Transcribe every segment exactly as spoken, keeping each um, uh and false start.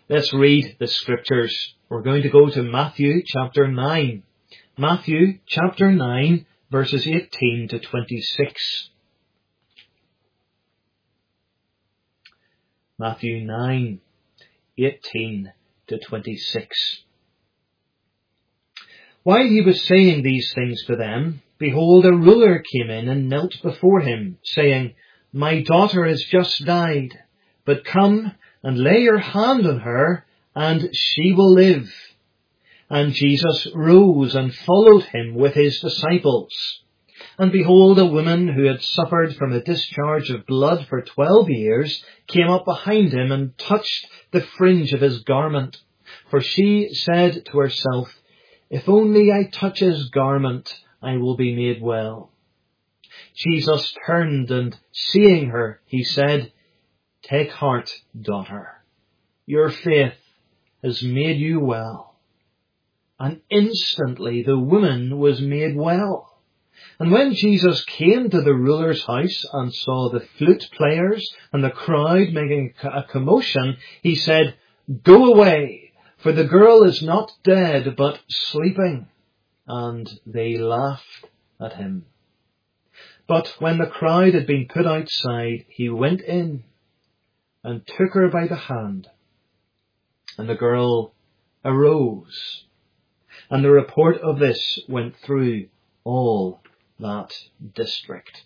Let's read the scriptures. We're going to go to Matthew chapter nine. Matthew chapter nine, verses eighteen to twenty-six. Matthew nine, eighteen to twenty-six. While he was saying these things to them, behold, a ruler came in and knelt before him, saying, My daughter has just died, but come and lay your hand on her, and she will live. And Jesus rose and followed him with his disciples. And behold, a woman who had suffered from a discharge of blood for twelve years came up behind him and touched the fringe of his garment. For she said to herself, If only I touch his garment, I will be made well. Jesus turned and seeing her, he said, Take heart, daughter. Your faith has made you well. And instantly the woman was made well. And when Jesus came to the ruler's house and saw the flute players and the crowd making a commotion, he said, Go away, for the girl is not dead, but sleeping. And they laughed at him. But when the crowd had been put outside, he went in and took her by the hand. And the girl arose. And the report of this went through all that district.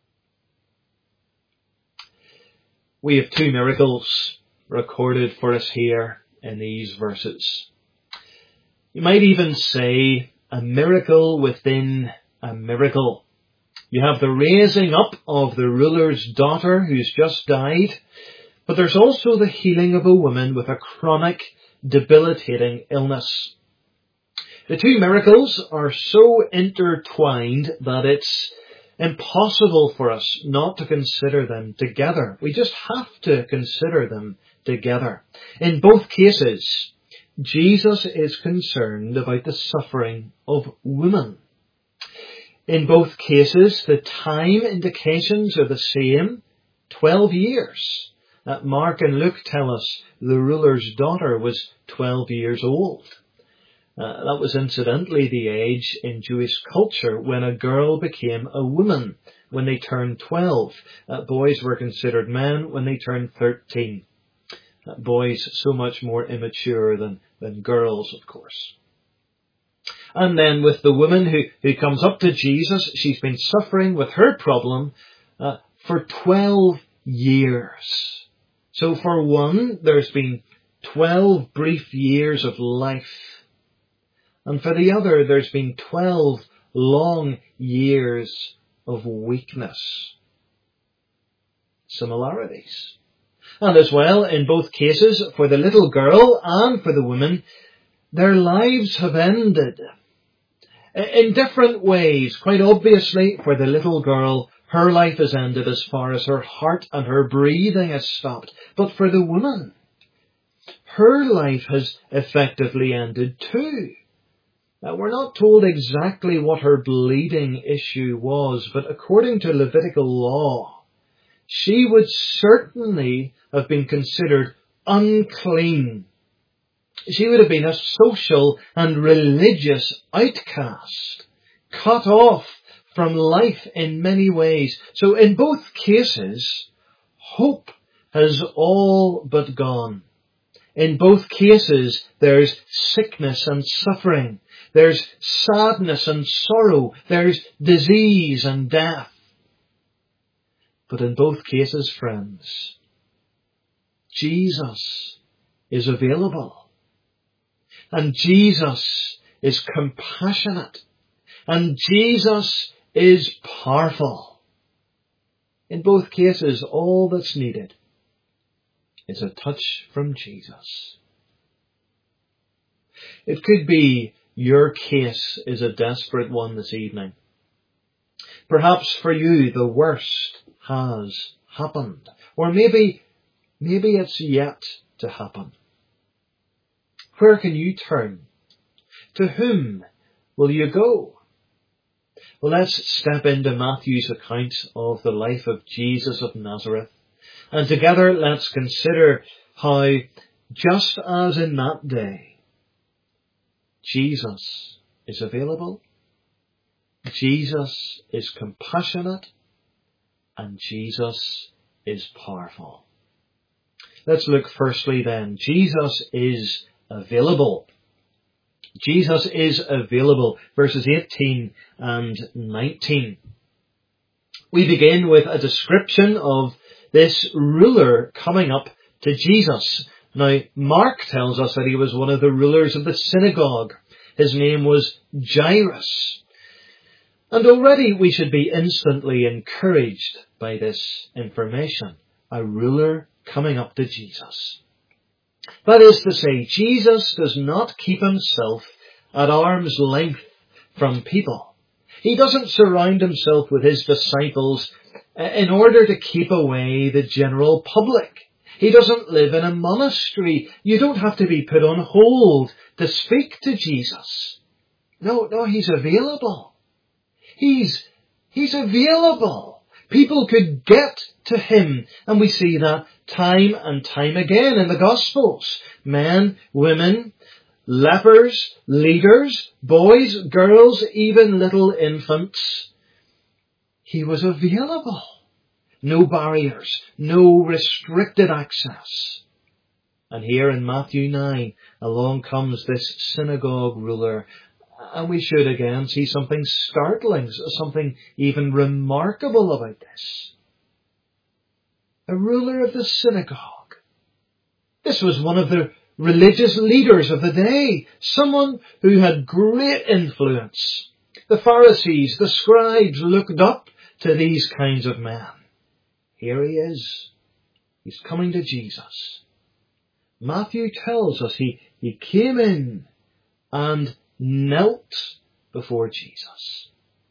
We have two miracles recorded for us here in these verses. You might even say a miracle within a miracle. You have the raising up of the ruler's daughter who's just died, but there's also the healing of a woman with a chronic, debilitating illness. The two miracles are so intertwined that it's impossible for us not to consider them together. We just have to consider them together. In both cases, Jesus is concerned about the suffering of women. In both cases, the time indications are the same, twelve years. Uh, Mark and Luke tell us the ruler's daughter was twelve years old. Uh, that was incidentally the age in Jewish culture when a girl became a woman when they turned twelve. Uh, boys were considered men when they turned thirteen. Uh, boys so much more immature than, than girls, of course. And then with the woman who, who comes up to Jesus, she's been suffering with her problem uh, for twelve years. So for one, there's been twelve brief years of life. And for the other, there's been twelve long years of weakness. Similarities. And as well, in both cases, for the little girl and for the woman, their lives have ended. In different ways, quite obviously, for the little girl, her life has ended as far as her heart and her breathing has stopped. But for the woman, her life has effectively ended too. Now, we're not told exactly what her bleeding issue was, but according to Levitical law, she would certainly have been considered unclean. She would have been a social and religious outcast, cut off from life in many ways. So in both cases, hope has all but gone. In both cases, there's sickness and suffering. There's sadness and sorrow. There's disease and death. But in both cases, friends, Jesus is available. And Jesus is compassionate. And Jesus is powerful. In both cases, all that's needed is a touch from Jesus. It could be your case is a desperate one this evening. Perhaps for you the worst has happened. Or maybe, maybe it's yet to happen. Where can you turn? To whom will you go? Well, let's step into Matthew's account of the life of Jesus of Nazareth. And together let's consider how just as in that day, Jesus is available, Jesus is compassionate, and Jesus is powerful. Let's look firstly then. Jesus is available. Jesus is available. Verses eighteen and nineteen. We begin with a description of this ruler coming up to Jesus. Now, Mark tells us that he was one of the rulers of the synagogue. His name was Jairus. And already we should be instantly encouraged by this information. A ruler coming up to Jesus. That is to say, Jesus does not keep himself at arm's length from people. He doesn't surround himself with his disciples in order to keep away the general public. He doesn't live in a monastery. You don't have to be put on hold to speak to Jesus. No, no, he's available. He's, he's available. People could get to him. And we see that time and time again in the Gospels. Men, women, lepers, leaders, boys, girls, even little infants. He was available. No barriers, no restricted access. And here in Matthew nine, along comes this synagogue ruler. And we should again see something startling, something even remarkable about this. A ruler of the synagogue. This was one of the religious leaders of the day, someone who had great influence. The Pharisees, the scribes looked up to these kinds of men. Here he is. He's coming to Jesus. Matthew tells us he, he came in and knelt before Jesus.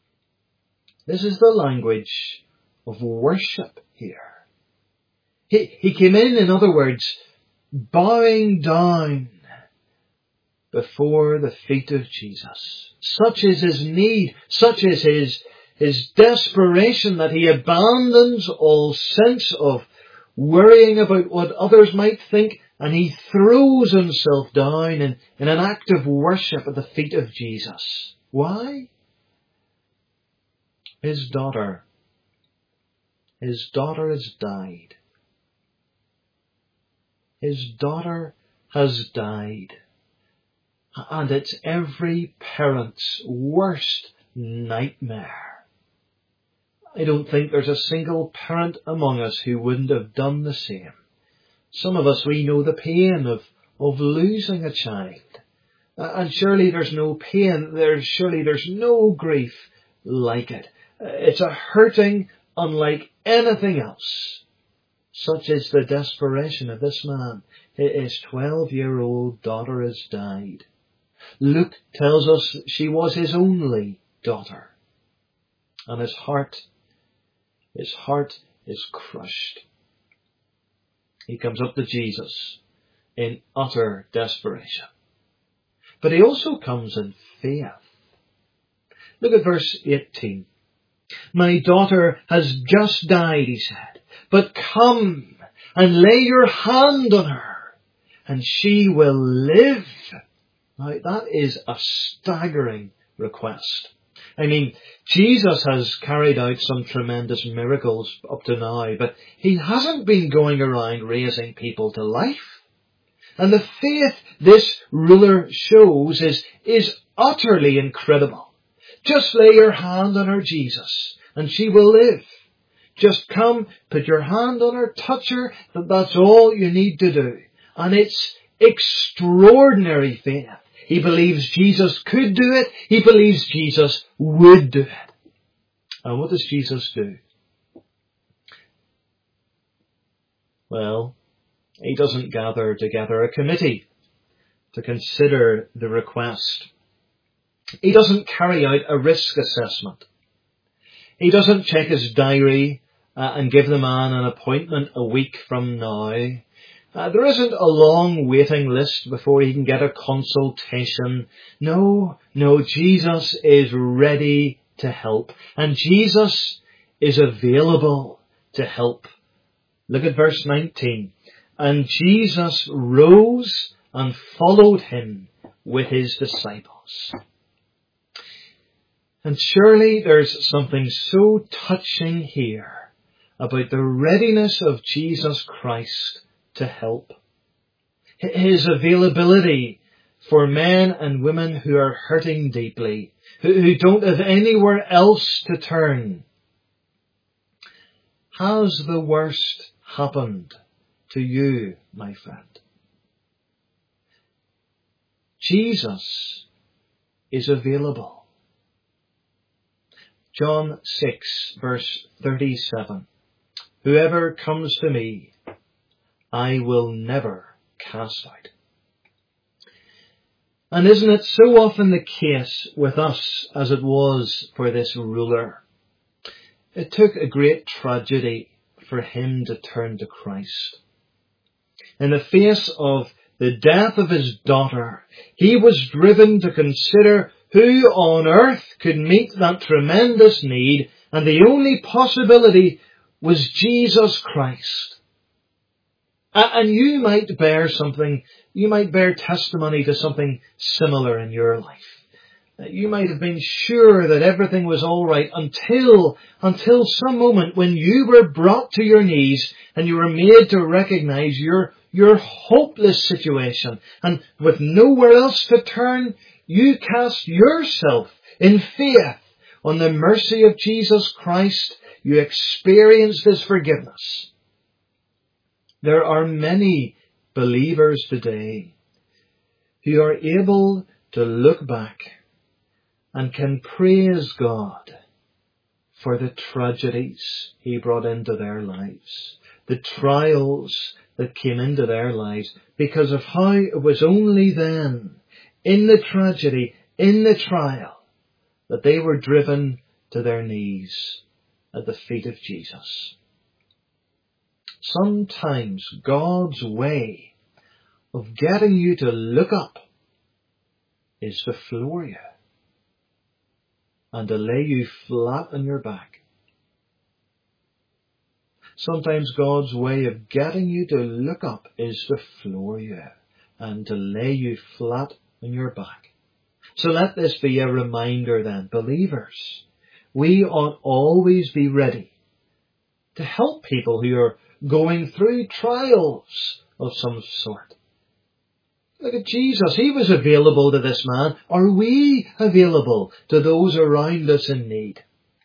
This is the language of worship here. He, he came in, in other words, bowing down before the feet of Jesus. Such is his need, such is his, his desperation that he abandons all sense of worrying about what others might think, and he throws himself down in, in an act of worship at the feet of Jesus. Why? His daughter. His daughter has died. His daughter has died. And it's every parent's worst nightmare. I don't think there's a single parent among us who wouldn't have done the same. Some of us, we know the pain of, of losing a child. And surely there's no pain, there's, surely there's no grief like it. It's a hurting unlike anything else. Such is the desperation of this man. His twelve-year-old daughter has died. Luke tells us she was his only daughter. And his heart, his heart is crushed. He comes up to Jesus in utter desperation. But he also comes in faith. Look at verse eighteen. My daughter has just died, he said, but come and lay your hand on her and she will live. Now that is a staggering request. I mean, Jesus has carried out some tremendous miracles up to now, but he hasn't been going around raising people to life. And the faith this ruler shows is, is utterly incredible. Just lay your hand on her, Jesus, and she will live. Just come, put your hand on her, touch her, that's all you need to do. And it's extraordinary faith. He believes Jesus could do it. He believes Jesus would do it. And what does Jesus do? Well, he doesn't gather together a committee to consider the request. He doesn't carry out a risk assessment. He doesn't check his diary uh, and give the man an appointment a week from now. Uh, there isn't a long waiting list before he can get a consultation. No, no, Jesus is ready to help. And Jesus is available to help. Look at verse nineteen. and Jesus rose and followed him with his disciples. And surely there's something so touching here about the readiness of Jesus Christ to help. His availability for men and women who are hurting deeply, who don't have anywhere else to turn. Has the worst happened to you, my friend? Jesus is available. John six, verse thirty-seven. Whoever comes to me, I will never cast out. And isn't it so often the case with us as it was for this ruler? It took a great tragedy for him to turn to Christ. In the face of the death of his daughter, he was driven to consider who on earth could meet that tremendous need, and the only possibility was Jesus Christ. And you might bear something, you might bear testimony to something similar in your life. You might have been sure that everything was all right until, until some moment when you were brought to your knees and you were made to recognize your, your hopeless situation. And with nowhere else to turn, you cast yourself in faith on the mercy of Jesus Christ. You experienced his forgiveness. There are many believers today who are able to look back and can praise God for the tragedies he brought into their lives, the trials that came into their lives, because of how it was only then, in the tragedy, in the trial, that they were driven to their knees at the feet of Jesus. Sometimes God's way of getting you to look up is to floor you and to lay you flat on your back. Sometimes God's way of getting you to look up is to floor you and to lay you flat on your back. So let this be a reminder then, believers, we ought always be ready to help people who are going through trials of some sort. Look at Jesus. He was available to this man. Are we available to those around us in need?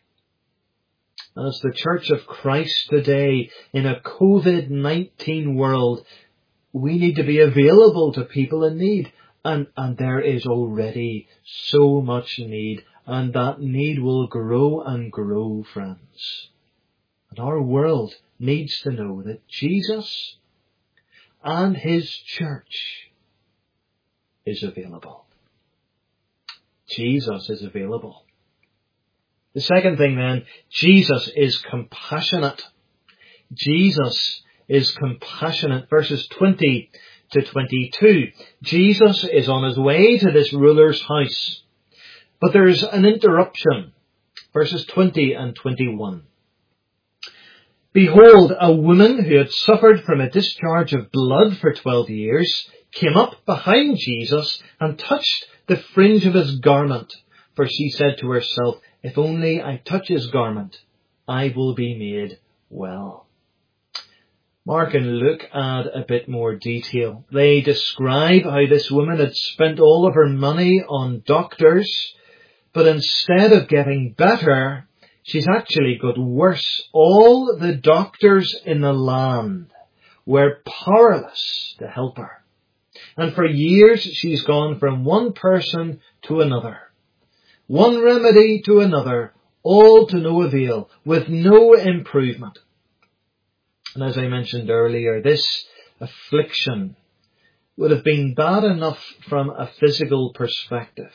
As the Church of Christ today, in a covid nineteen world, we need to be available to people in need. And, and there is already so much need. And that need will grow and grow, friends. And our world needs to know that Jesus and his church is available. Jesus is available. The second thing then, Jesus is compassionate. Jesus is compassionate. Verses twenty to twenty-two. Jesus is on his way to this ruler's house. But there's an interruption. Verses twenty and twenty-one. Behold, a woman who had suffered from a discharge of blood for twelve years came up behind Jesus and touched the fringe of his garment. For she said to herself, if only I touch his garment, I will be made well. Mark and Luke add a bit more detail. They describe how this woman had spent all of her money on doctors, but instead of getting better, she's actually got worse. All the doctors in the land were powerless to help her. And for years she's gone from one person to another, one remedy to another, all to no avail, with no improvement. And as I mentioned earlier, this affliction would have been bad enough from a physical perspective.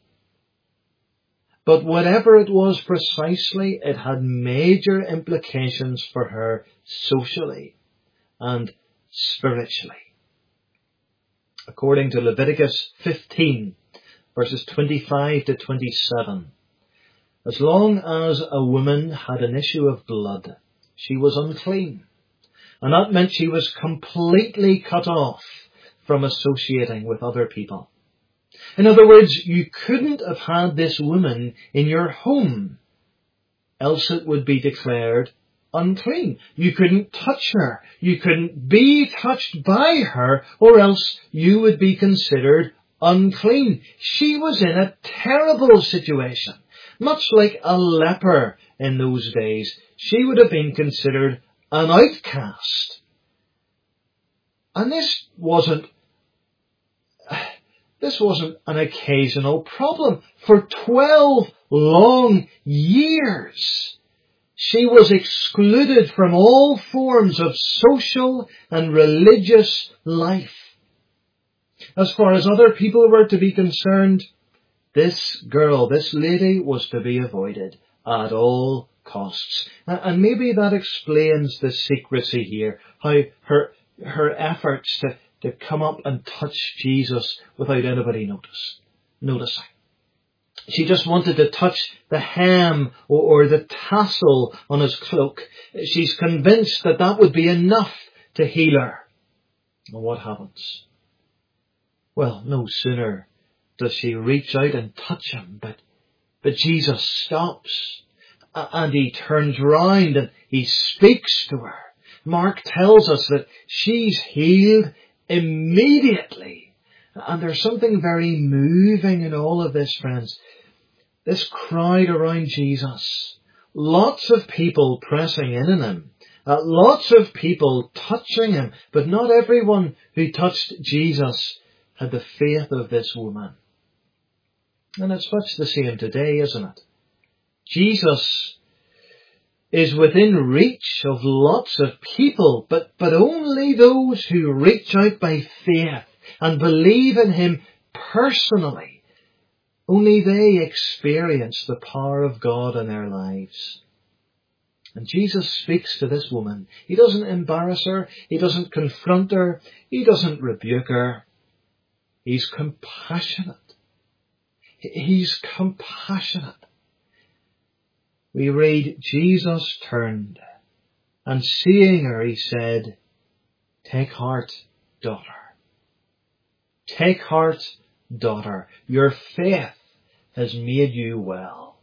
But whatever it was precisely, it had major implications for her socially and spiritually. According to Leviticus fifteen, verses twenty-five to twenty-seven, as long as a woman had an issue of blood, she was unclean. And that meant she was completely cut off from associating with other people. In other words, you couldn't have had this woman in your home, else it would be declared unclean. You couldn't touch her. You couldn't be touched by her, or else you would be considered unclean. She was in a terrible situation. Much like a leper in those days, she would have been considered an outcast. And this wasn't This wasn't an occasional problem. For twelve long years, she was excluded from all forms of social and religious life. As far as other people were to be concerned, this girl, this lady, was to be avoided at all costs. And maybe that explains the secrecy here, how her, her efforts to to come up and touch Jesus without anybody notice, noticing. She just wanted to touch the hem or, or the tassel on his cloak. She's convinced that that would be enough to heal her. And what happens? Well, no sooner does she reach out and touch him, but, but Jesus stops and he turns round and he speaks to her. Mark tells us that she's healed immediately. And there's something very moving in all of this, friends. This crowd around Jesus. Lots of people pressing in on him. Uh, lots of people touching him. But not everyone who touched Jesus had the faith of this woman. And it's much the same today, isn't it? Jesus is within reach of lots of people, but, but only those who reach out by faith and believe in him personally, only they experience the power of God in their lives. And Jesus speaks to this woman. He doesn't embarrass her. He doesn't confront her. He doesn't rebuke her. He's compassionate. He's compassionate. We read, Jesus turned, and seeing her, he said, "Take heart, daughter. Take heart, daughter. Your faith has made you well."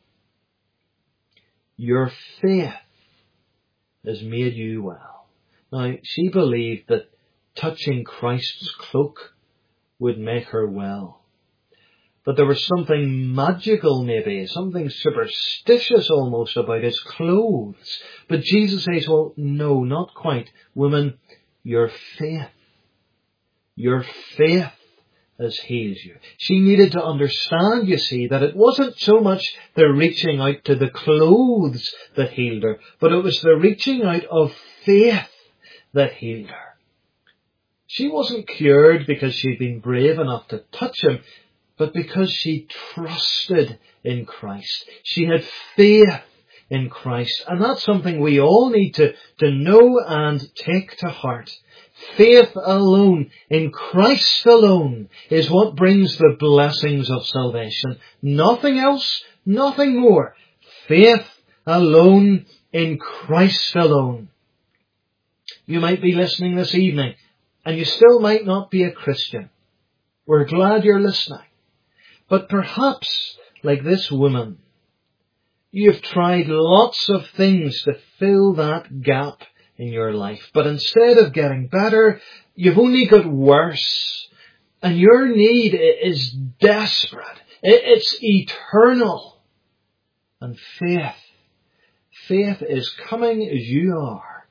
Your faith has made you well. Now, she believed that touching Christ's cloak would make her well. But there was something magical, maybe, something superstitious almost about his clothes. But Jesus says, well, no, not quite. Woman, your faith, your faith has healed you. She needed to understand, you see, that it wasn't so much the reaching out to the clothes that healed her, but it was the reaching out of faith that healed her. She wasn't cured because she'd been brave enough to touch him, but because she trusted in Christ. She had faith in Christ. And that's something we all need to, to know and take to heart. Faith alone, in Christ alone, is what brings the blessings of salvation. Nothing else, nothing more. Faith alone, in Christ alone. You might be listening this evening, and you still might not be a Christian. We're glad you're listening. But perhaps, like this woman, you've tried lots of things to fill that gap in your life. But instead of getting better, you've only got worse. And your need is desperate. It's eternal. And faith, faith is coming as you are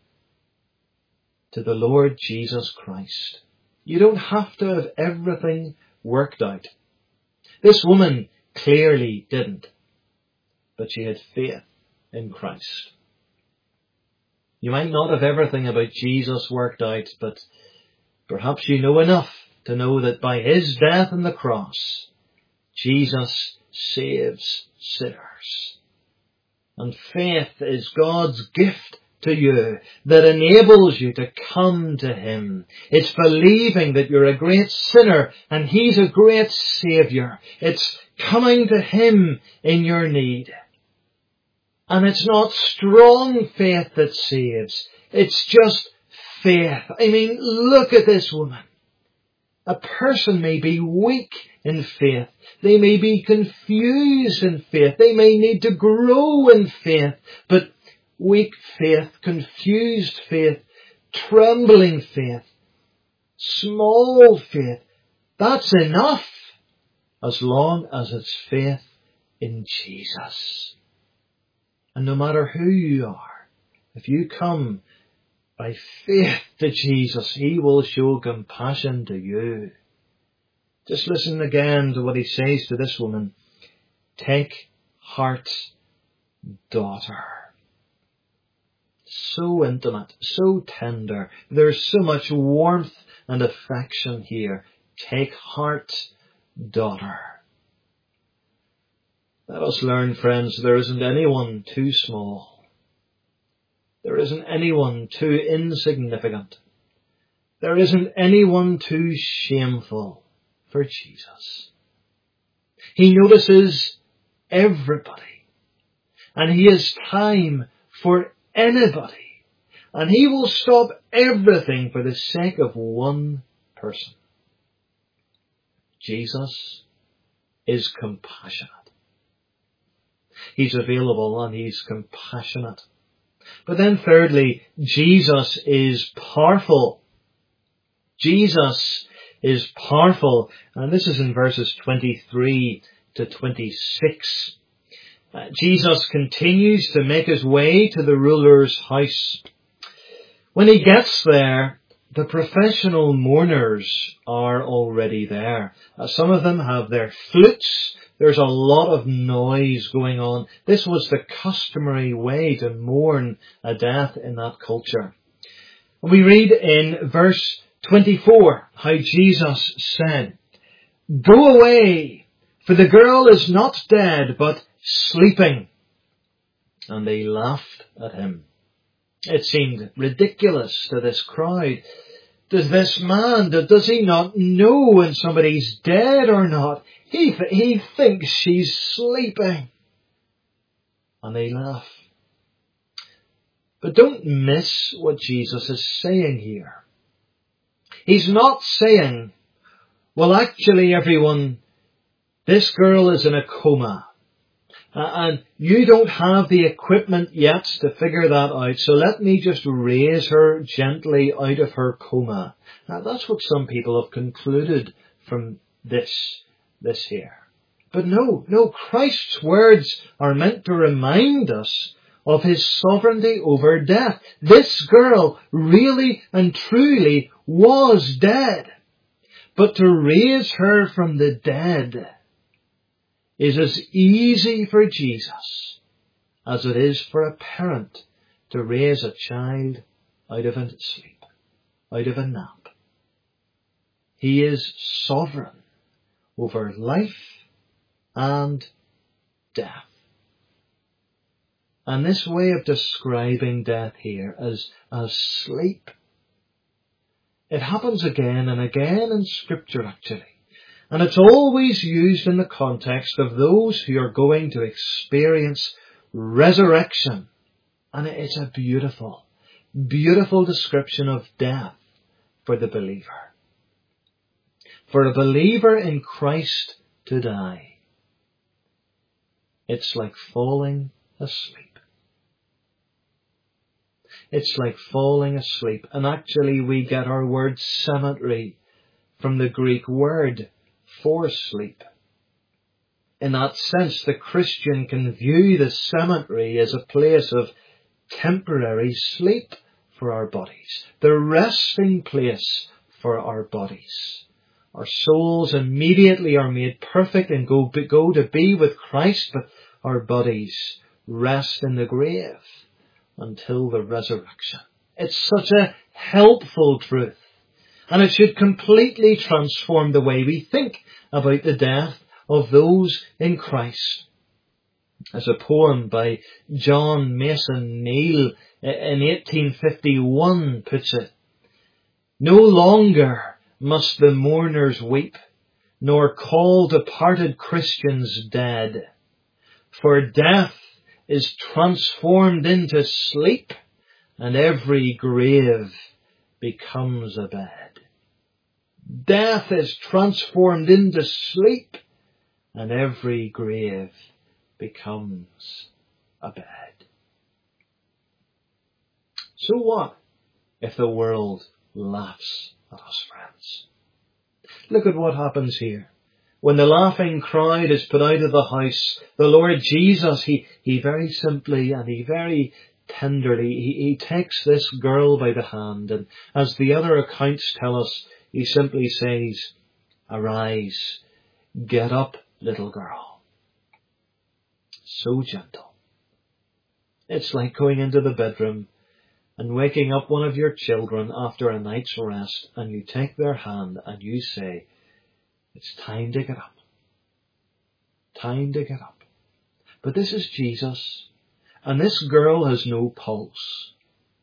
to the Lord Jesus Christ. You don't have to have everything worked out. This woman clearly didn't, but she had faith in Christ. You might not have everything about Jesus worked out, but perhaps you know enough to know that by his death on the cross, Jesus saves sinners. And faith is God's gift to you that enables you to come to him. It's believing that you're a great sinner and he's a great Saviour. It's coming to him in your need. And it's not strong faith that saves. It's just faith. I mean, look at this woman. A person may be weak in faith. They may be confused in faith. They may need to grow in faith. But weak faith, confused faith, trembling faith, small faith, that's enough as long as it's faith in Jesus. And no matter who you are, if you come by faith to Jesus, He will show compassion to you. Just listen again to what He says to this woman. Take heart, daughter. So intimate, so tender. There's so much warmth and affection here. Take heart, daughter. Let us learn, friends, there isn't anyone too small. There isn't anyone too insignificant. There isn't anyone too shameful for Jesus. He notices everybody. And He has time for anybody. And He will stop everything for the sake of one person. Jesus is compassionate. He's available and He's compassionate. But then thirdly, Jesus is powerful. Jesus is powerful. And this is in verses twenty-three to twenty-six. Uh, Jesus continues to make His way to the ruler's house. When He gets there, the professional mourners are already there. Uh, some of them have their flutes. There's a lot of noise going on. This was the customary way to mourn a death in that culture. And we read in verse twenty-four how Jesus said, "Go away, for the girl is not dead, but sleeping." And they laughed at Him. It seemed ridiculous to this crowd. Does this man, does he not know when somebody's dead or not? He, th- he thinks she's sleeping. And they laugh. But don't miss what Jesus is saying here. He's not saying, well, actually, everyone, this girl is in a coma. Uh, and you don't have the equipment yet to figure that out, so let me just raise her gently out of her coma. Now, that's what some people have concluded from this, this here. But no, no, Christ's words are meant to remind us of His sovereignty over death. This girl really and truly was dead. But to raise her from the dead is as easy for Jesus as it is for a parent to raise a child out of a sleep, out of a nap. He is sovereign over life and death. And this way of describing death here as, as sleep, it happens again and again in Scripture actually. And it's always used in the context of those who are going to experience resurrection. And it's a beautiful, beautiful description of death for the believer. For a believer in Christ to die, it's like falling asleep. It's like falling asleep. And actually we get our word cemetery from the Greek word for sleep. In that sense, the Christian can view the cemetery as a place of temporary sleep for our bodies, the resting place for our bodies. Our souls immediately are made perfect and go, go to be with Christ, but our bodies rest in the grave until the resurrection. It's such a helpful truth. And it should completely transform the way we think about the death of those in Christ. As a poem by John Mason Neale in eighteen fifty-one puts it, "No longer must the mourners weep, nor call departed Christians dead. For death is transformed into sleep, and every grave becomes a bed. Death is transformed into sleep, and every grave becomes a bed. So what if the world laughs at us, friends? Look at what happens here. When the laughing crowd is put out of the house, the Lord Jesus, he, he very simply and he very tenderly, he, he takes this girl by the hand, and as the other accounts tell us, he simply says, "Arise, get up, little girl." So gentle. It's like going into the bedroom and waking up one of your children after a night's rest, and you take their hand and you say, "It's time to get up. Time to get up." But this is Jesus, and this girl has no pulse.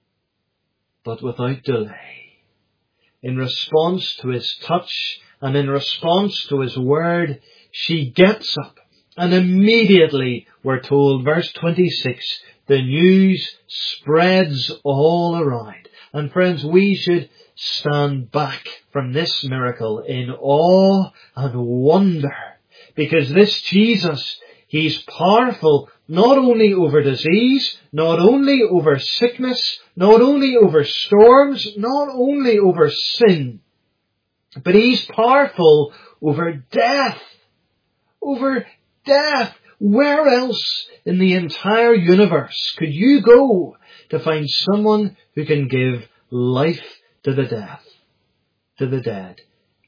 But without delay, in response to his touch and in response to his word, she gets up. And immediately, we're told, verse twenty-six, the news spreads all around. And friends, we should stand back from this miracle in awe and wonder, because this Jesus, he's powerful not only over disease, not only over sickness, not only over storms, not only over sin, but he's powerful over death. Over death. Where else in the entire universe could you go to find someone who can give life to the death, to the dead?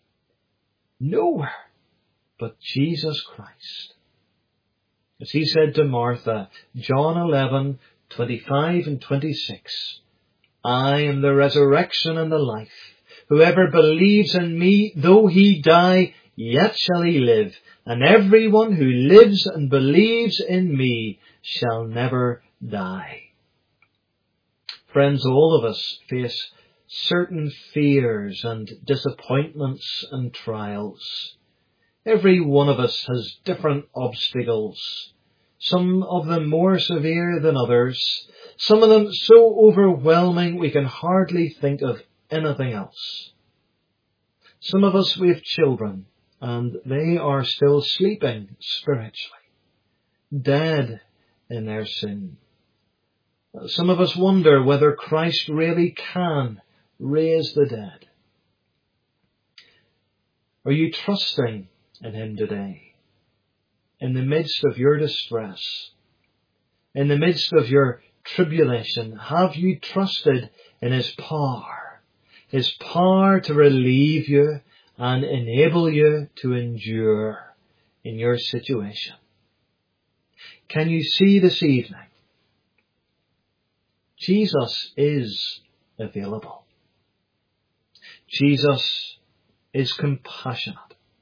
Nowhere but Jesus Christ. As he said to Martha, John eleven, twenty-five and twenty-six, "I am the resurrection and the life. Whoever believes in me, though he die, yet shall he live. And everyone who lives and believes in me shall never die." Friends, all of us face certain fears and disappointments and trials. Every one of us has different obstacles, some of them more severe than others, some of them so overwhelming we can hardly think of anything else. Some of us, we have children, and they are still sleeping spiritually, dead in their sin. Some of us wonder whether Christ really can raise the dead. Are you trusting in him today? In the midst of your distress, in the midst of your tribulation, have you trusted in his power? His power to relieve you and enable you to endure in your situation. Can you see this evening? Jesus is available. Jesus is compassionate.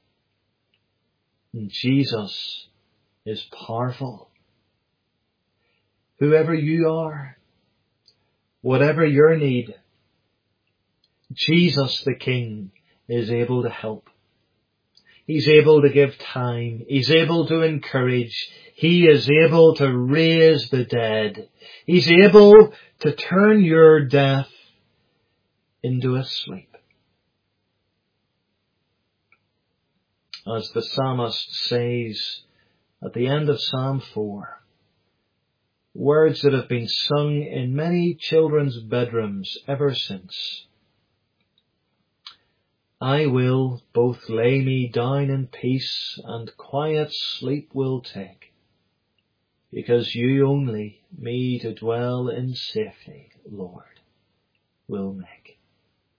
And Jesus is powerful. Whoever you are, whatever your need, Jesus the King is able to help. He's able to give time. He's able to encourage. He is able to raise the dead. He's able to turn your death into a sleep. As the psalmist says at the end of Psalm four, words that have been sung in many children's bedrooms ever since. "I will both lay me down in peace, and quiet sleep will take, because you only me to dwell in safety, Lord, will make."